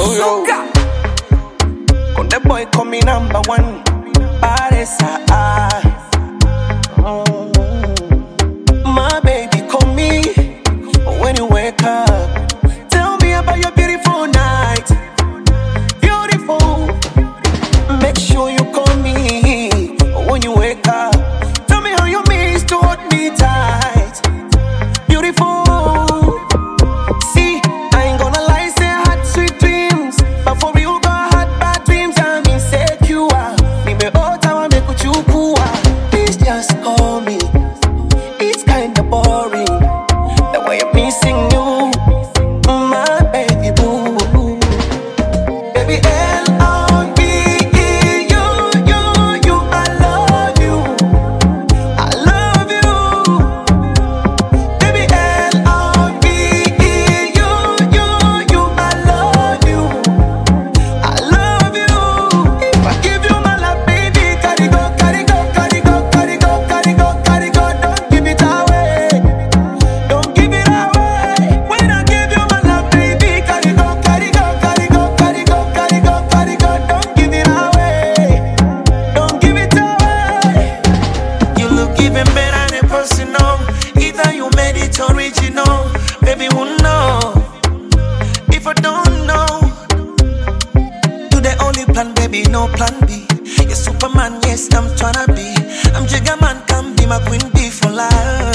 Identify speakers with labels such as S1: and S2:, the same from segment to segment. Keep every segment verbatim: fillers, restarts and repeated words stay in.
S1: yo. Con the boy call me number one. Paresa, ah. Oh. My baby call me when you wake up. Tell me about your beautiful night. Beautiful. Make sure you call me when you wake up. Tell me how you miss to hold me tight. Beautiful. See, I ain't gonna lie, say I had sweet dreams, but for real got had bad dreams. I'm insecure. Me me out, I wanna make you cool. Please just call me. It's kinda boring the way I'm missing you, my baby boo. Baby L O V E, you, you, you, I love you, I love you. Baby L O V E, you, you, you, I love you, I love you. If I give you my love, baby, carry go, carry go, carry go, carry go, carry go, carry go. Don't give it away, don't give it away. When I give you my love, baby, carry go, carry go, carry go, carry go, carry go, carry go. Don't give it away, don't give it away.
S2: You look even better than personal. Either you made it original. Baby, who know? If I don't know, do the only plan, baby, no plan B. You're Superman, yes, I'm tryna be. I'm Jigga Man, come be my queen bee for life.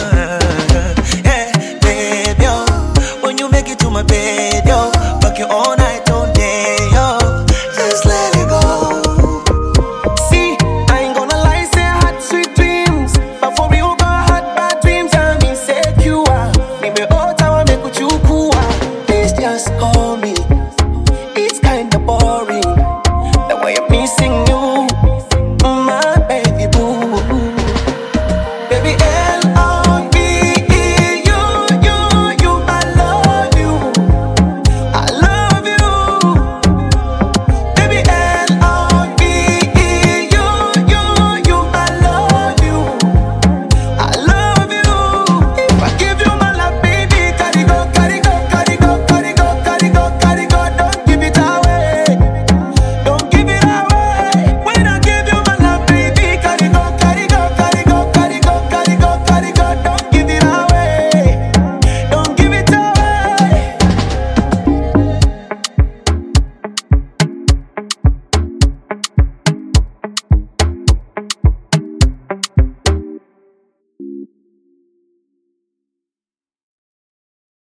S2: Yeah, baby, oh. When you make it to my bed, yo, fuck your own